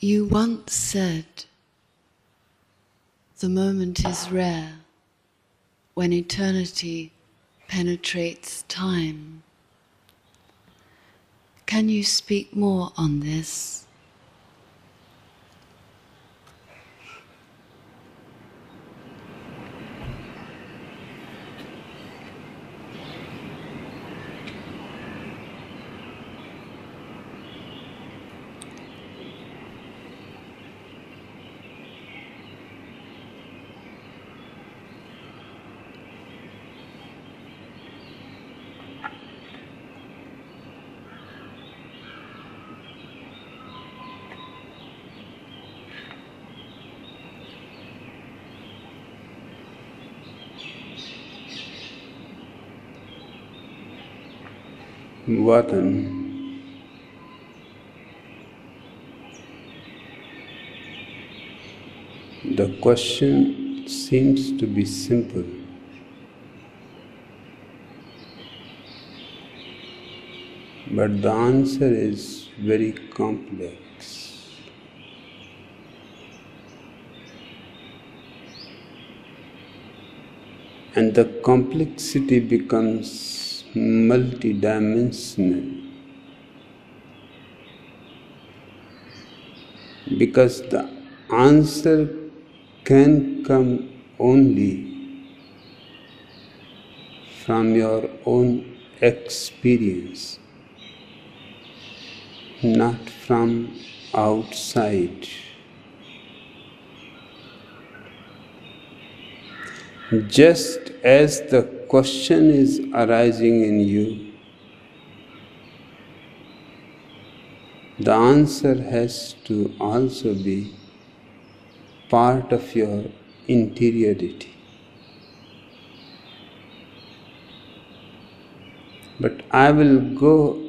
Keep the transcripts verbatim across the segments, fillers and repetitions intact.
You once said, the moment is rare when eternity penetrates time. Can you speak more on this? Vatan, the question seems to be simple, but the answer is very complex. And the complexity becomes multidimensional because the answer can come only from your own experience, not from outside. Just as the question is arising in you, the answer has to also be part of your interiority. But I will go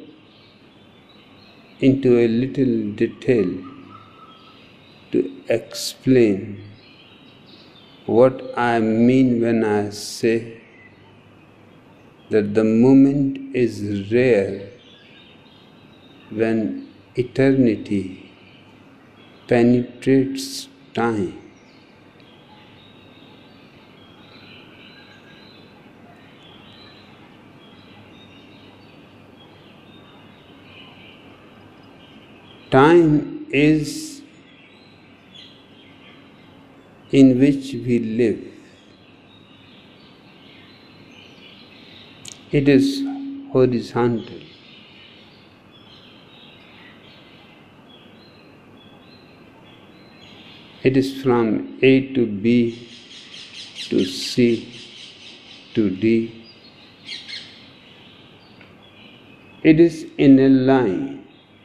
into a little detail to explain what I mean when I say that the moment is rare when eternity penetrates time. Time is in which we live. It is horizontal. It is from A to B to C to D. It is in a line.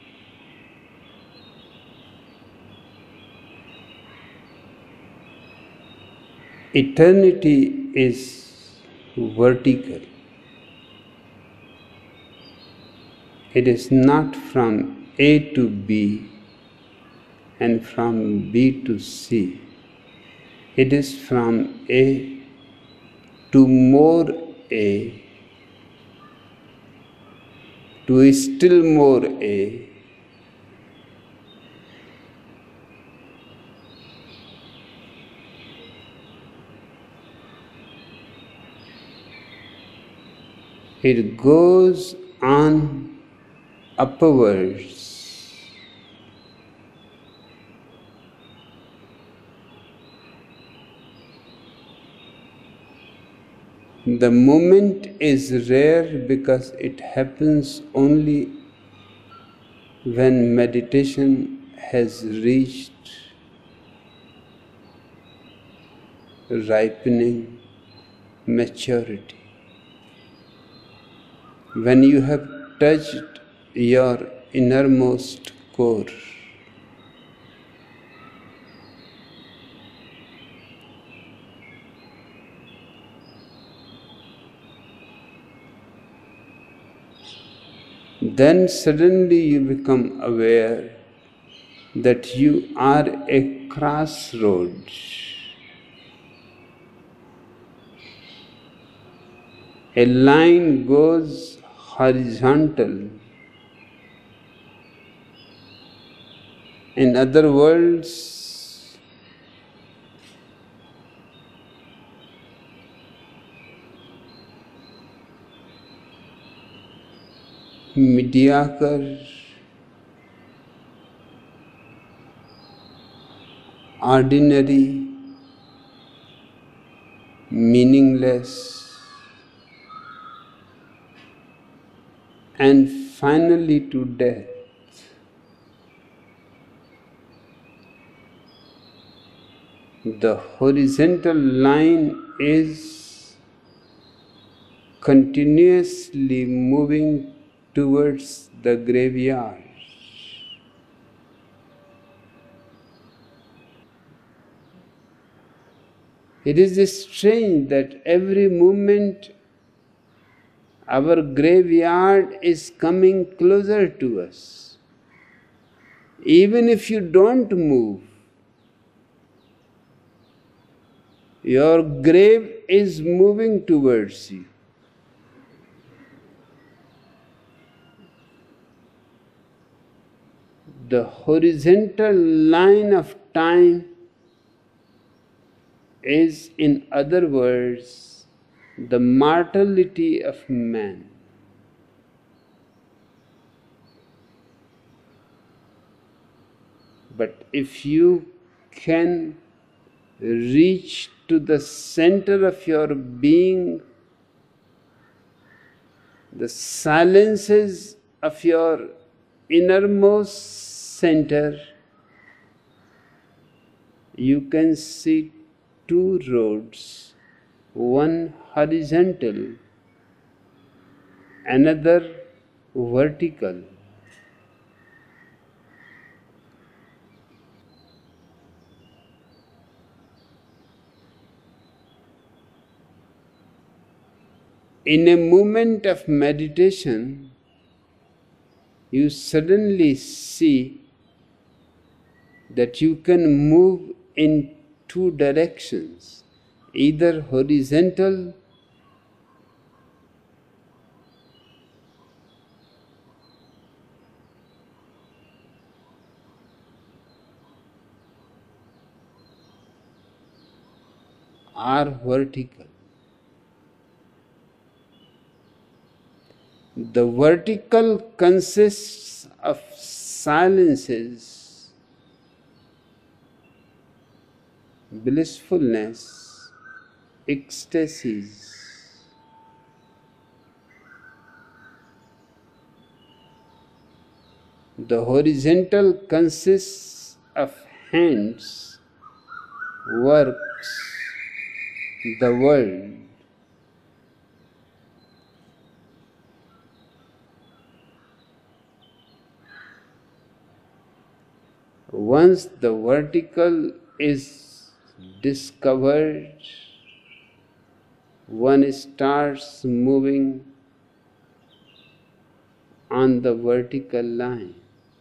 Eternity is vertical. It is not from A to B and from B to C. It is from A to more A to still more A it goes on upwards. The moment is rare because it happens only when meditation has reached ripening maturity. When you have touched your innermost core, then suddenly you become aware that you are a crossroads. A line goes horizontal In other words, mediocre, ordinary, meaningless, and finally to death. The horizontal line is continuously moving towards the graveyard. It is strange that every moment our graveyard is coming closer to us. Even if you don't move, your grave is moving towards you. The horizontal line of time is, in other words, the mortality of man. But if you can reach to the center of your being, the silences of your innermost center, you can see two roads, one horizontal, another vertical. In a moment of meditation, you suddenly see that you can move in two directions, either horizontal or vertical. The vertical consists of silences, blissfulness, ecstasies. The horizontal consists of hands, works, the world. Once the vertical is discovered, one starts moving on the vertical line.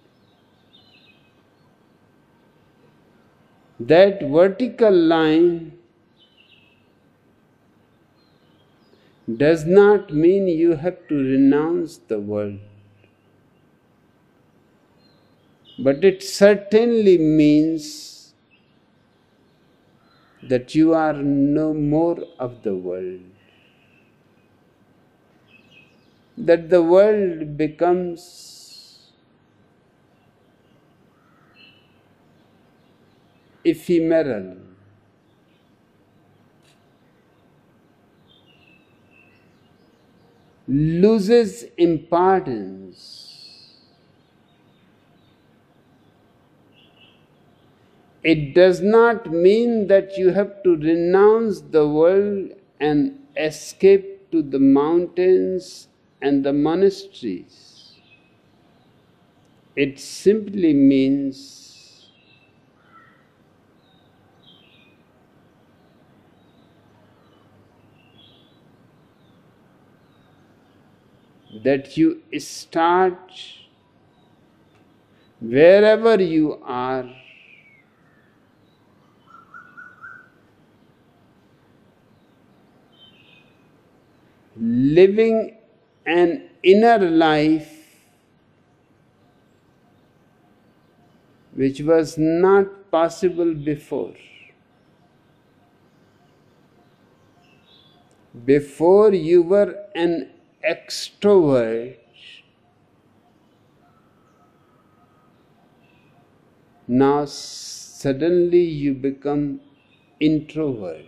That vertical line does not mean you have to renounce the world, but it certainly means that you are no more of the world, that the world becomes ephemeral, loses importance. It does not mean that you have to renounce the world and escape to the mountains and the monasteries. It simply means that you start wherever you are, living an inner life which was not possible before. Before you were an extrovert, now suddenly you become introvert.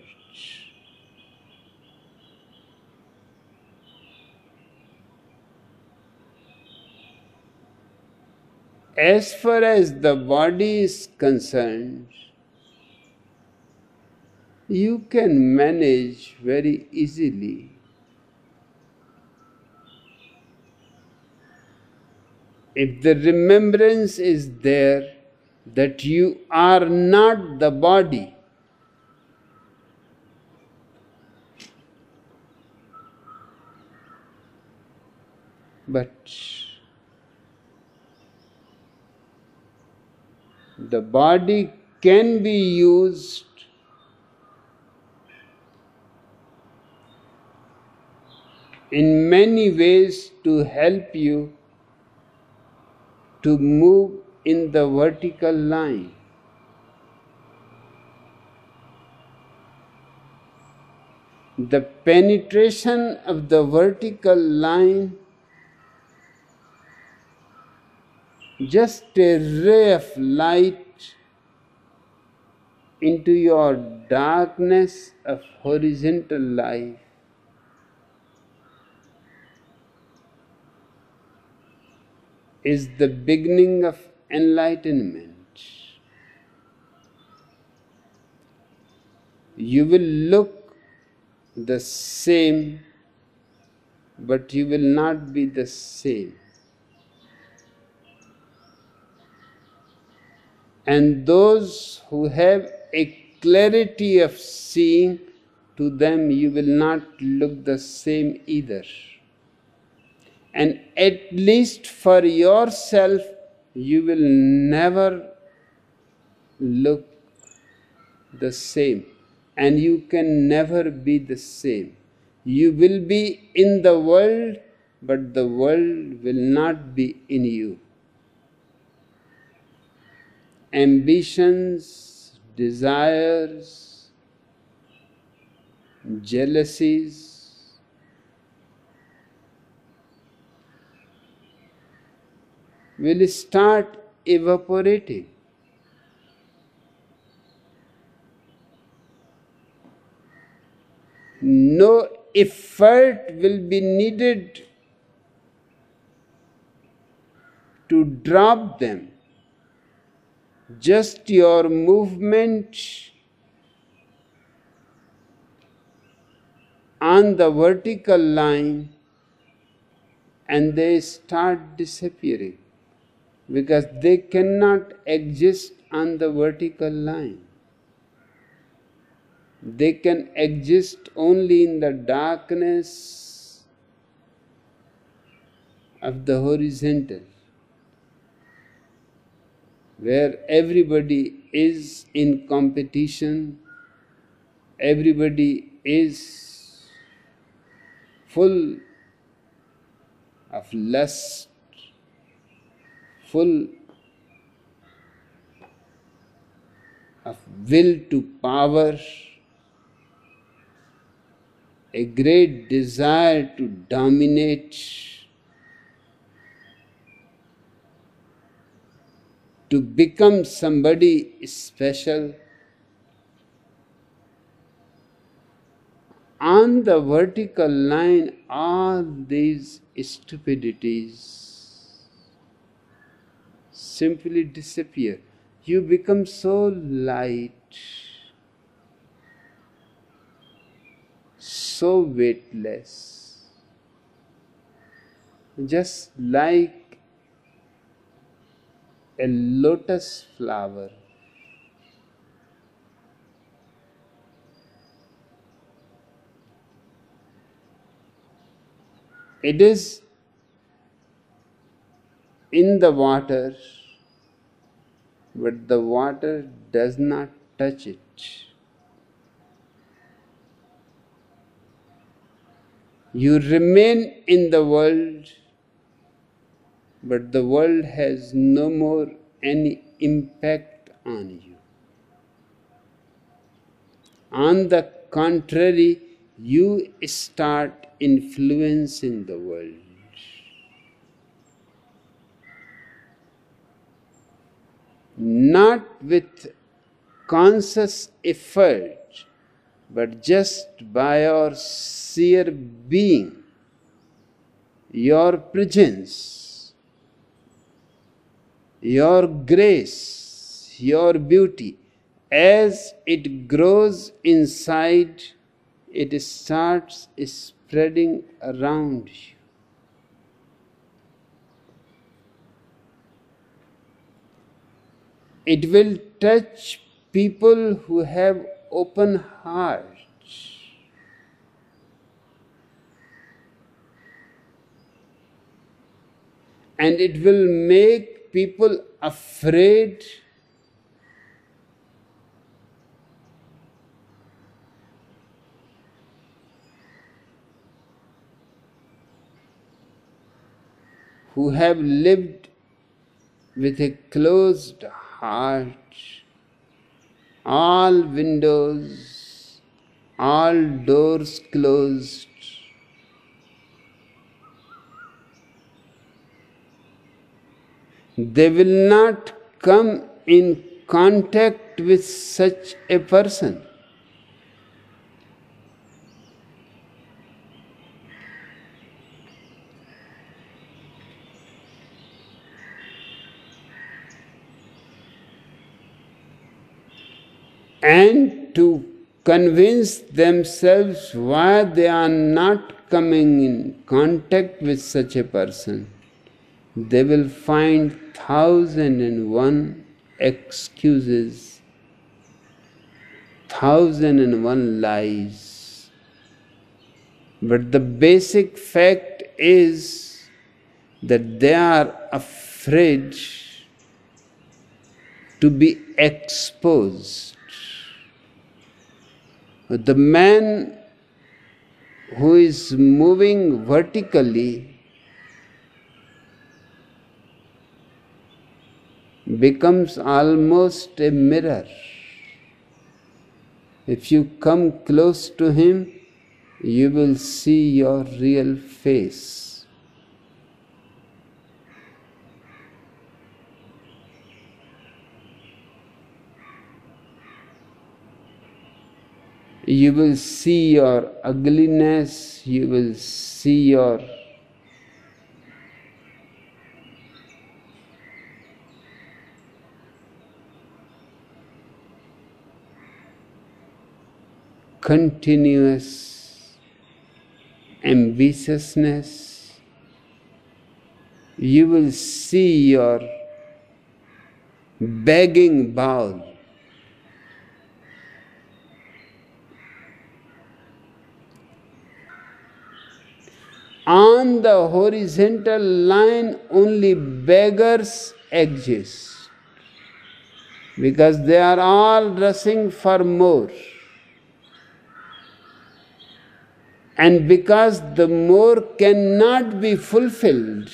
As far as the body is concerned, you can manage very easily. If the remembrance is there that you are not the body, but the body can be used in many ways to help you to move in the vertical line. The penetration of the vertical line, just a ray of light into your darkness of horizontal life, is the beginning of enlightenment. You will look the same, but you will not be the same. And those who have a clarity of seeing, to them you will not look the same either. And at least for yourself, you will never look the same, and you can never be the same. You will be in the world, but the world will not be in you. Ambitions, desires, jealousies, will start evaporating. No effort will be needed to drop them. Just your movement on the vertical line, and they start disappearing, because they cannot exist on the vertical line. They can exist only in the darkness of the horizontal, where everybody is in competition, everybody is full of lust, full of will to power, a great desire to dominate, to become somebody special. On the vertical line, all these stupidities simply disappear. You become so light, so weightless, just like a lotus flower. It is in the water, but the water does not touch it. You remain in the world, but the world has no more any impact on you. On the contrary, you start influencing the world. Not with conscious effort, but just by your sheer being, your presence, your grace, your beauty. As it grows inside, it starts spreading around you. It will touch people who have open hearts. And it will make people afraid who have lived with a closed heart, all windows, all doors closed. They will not come in contact with such a person. And to convince themselves why they are not coming in contact with such a person, they will find thousand and one excuses, thousand and one lies. But the basic fact is that they are afraid to be exposed. The man who is moving vertically becomes almost a mirror. If you come close to him, you will see your real face. You will see your ugliness, you will see your continuous ambitiousness, you will see your begging bowl. On the horizontal line, only beggars exist, because they are all rushing for more. And because the more cannot be fulfilled,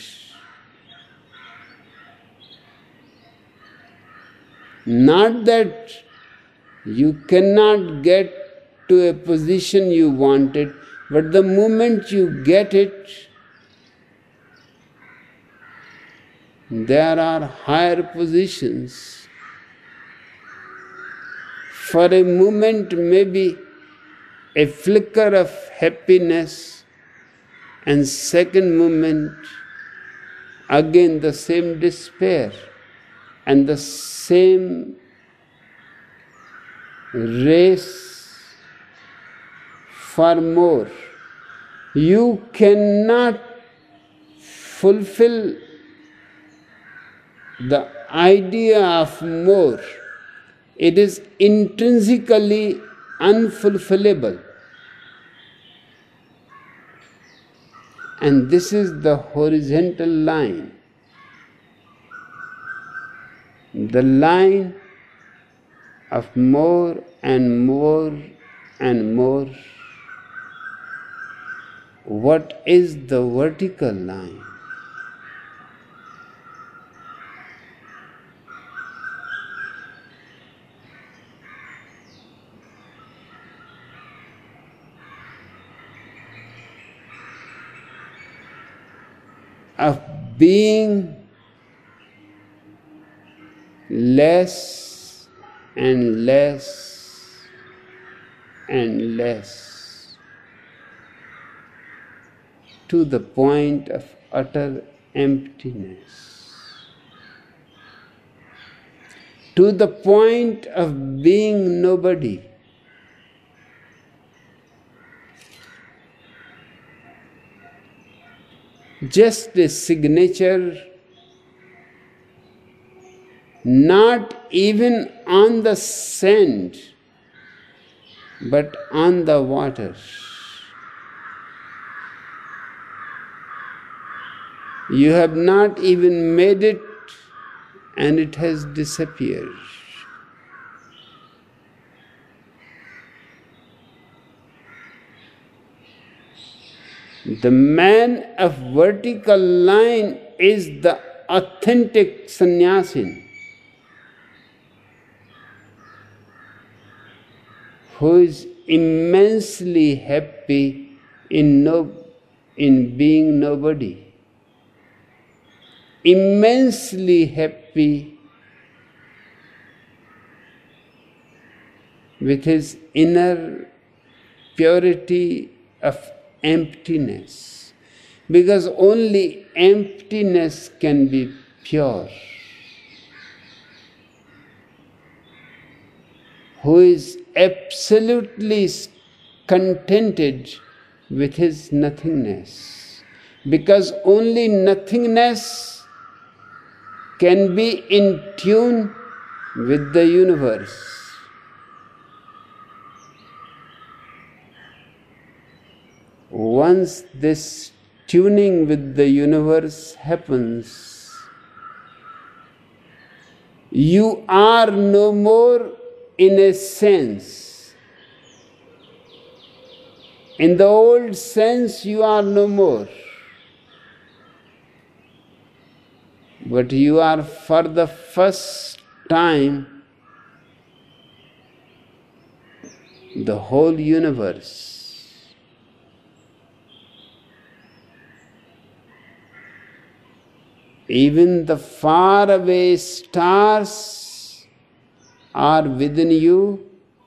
not that you cannot get to a position you wanted, but the moment you get it, there are higher positions. For a moment, maybe a flicker of happiness, and second moment, again the same despair and the same race for more. You cannot fulfill the idea of more. It is intrinsically unfulfillable. And this is the horizontal line. The line of more and more and more. What is the vertical line? of being less and less and less to the point of utter emptiness, to the point of being nobody. Just a signature, not even on the sand, but on the water. You have not even made it, and it has disappeared. The man of vertical line is the authentic sannyasin, who is immensely happy in, no, in being nobody, immensely happy with his inner purity of emptiness, because only emptiness can be pure. Who is absolutely contented with his nothingness, because only nothingness can be in tune with the universe. Once this tuning with the universe happens, you are no more in a sense. In the old sense, you are no more. But you are for the first time the whole universe. Even the faraway stars are within you.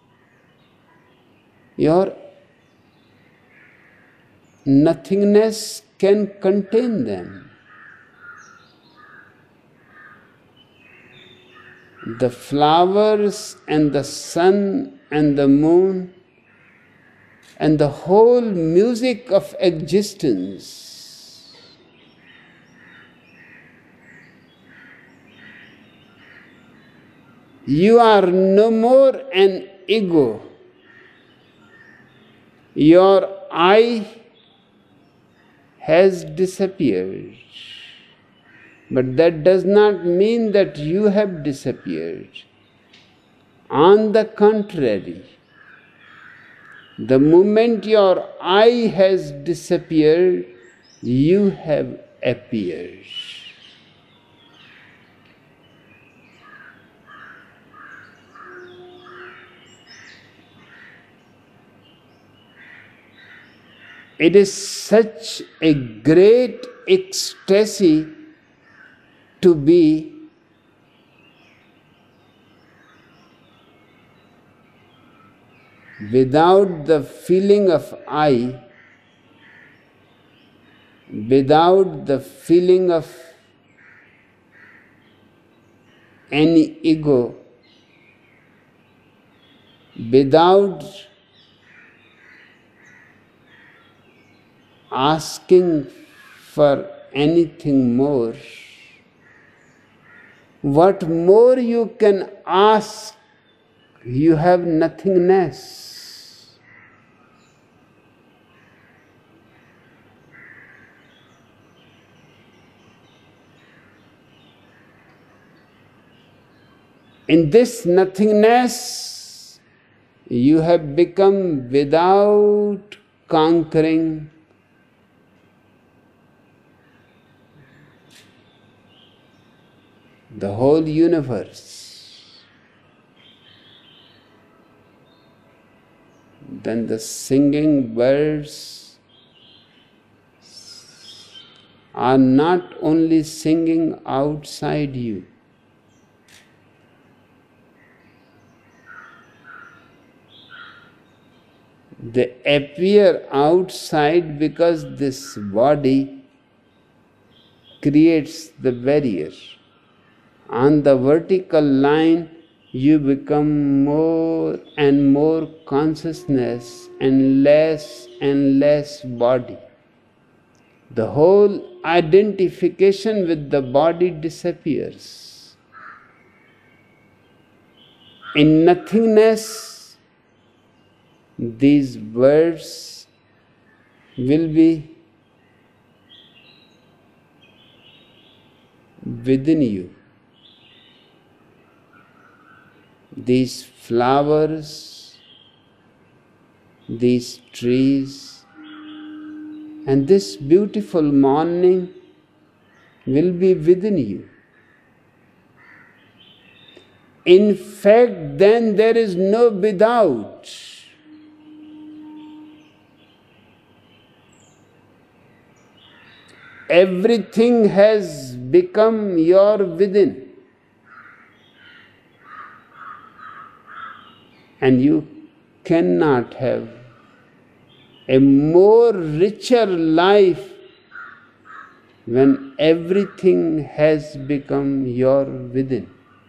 Your nothingness can contain them. The flowers and the sun and the moon and the whole music of existence you are no more an ego. Your I has disappeared. But that does not mean that you have disappeared. On the contrary, the moment your I has disappeared, you have appeared. It is such a great ecstasy to be without the feeling of I, without the feeling of any ego, without asking for anything more. What more you can ask? You have nothingness. In this nothingness, you have become without conquering the whole universe. Then the singing birds are not only singing outside you. They appear outside because this body creates the barrier. On the vertical line, you become more and more consciousness and less and less body. The whole identification with the body disappears. In nothingness, these words will be within you. These flowers, these trees, and this beautiful morning will be within you. In fact, then there is no without. Everything has become your within. And you cannot have a more richer life when everything has become your within.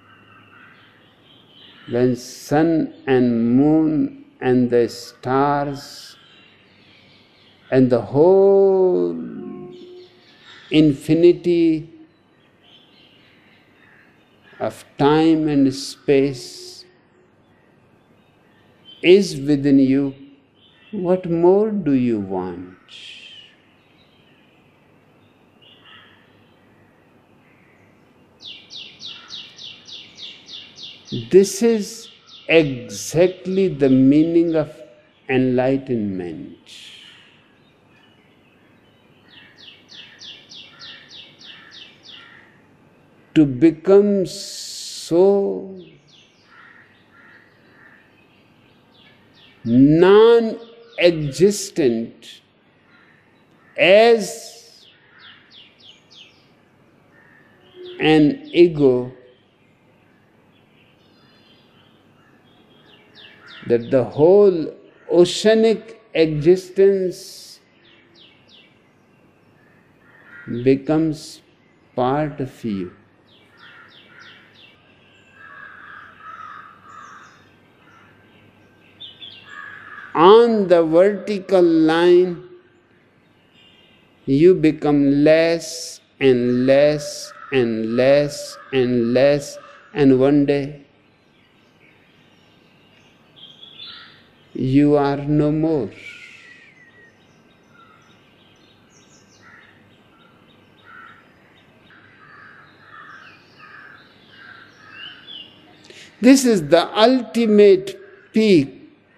When sun and moon and the stars and the whole infinity of time and space is within you, what more do you want? This is exactly the meaning of enlightenment. To become so non-existent as an ego that the whole oceanic existence becomes part of you. On the vertical line, you become less and less and less and less, and one day you are no more. This is the ultimate peak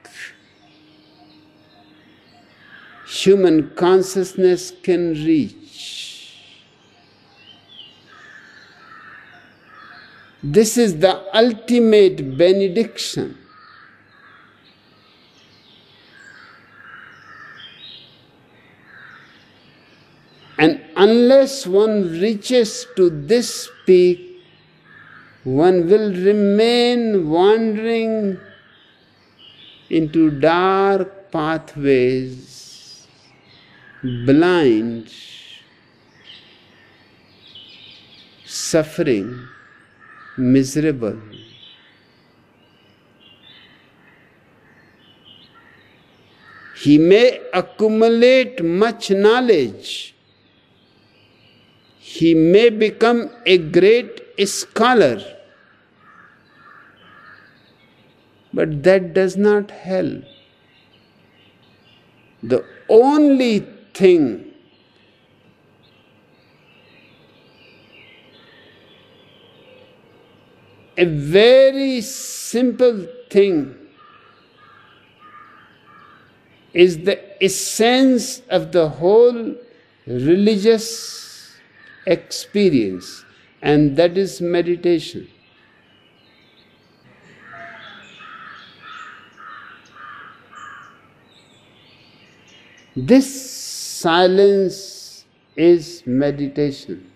human consciousness can reach. This is the ultimate benediction. And unless one reaches to this peak, one will remain wandering into dark pathways, blind, suffering, miserable. He may accumulate much knowledge. He may become a great scholar, but that does not help. The only thing a very simple thing is the essence of the whole religious experience, and that is meditation. This silence is meditation.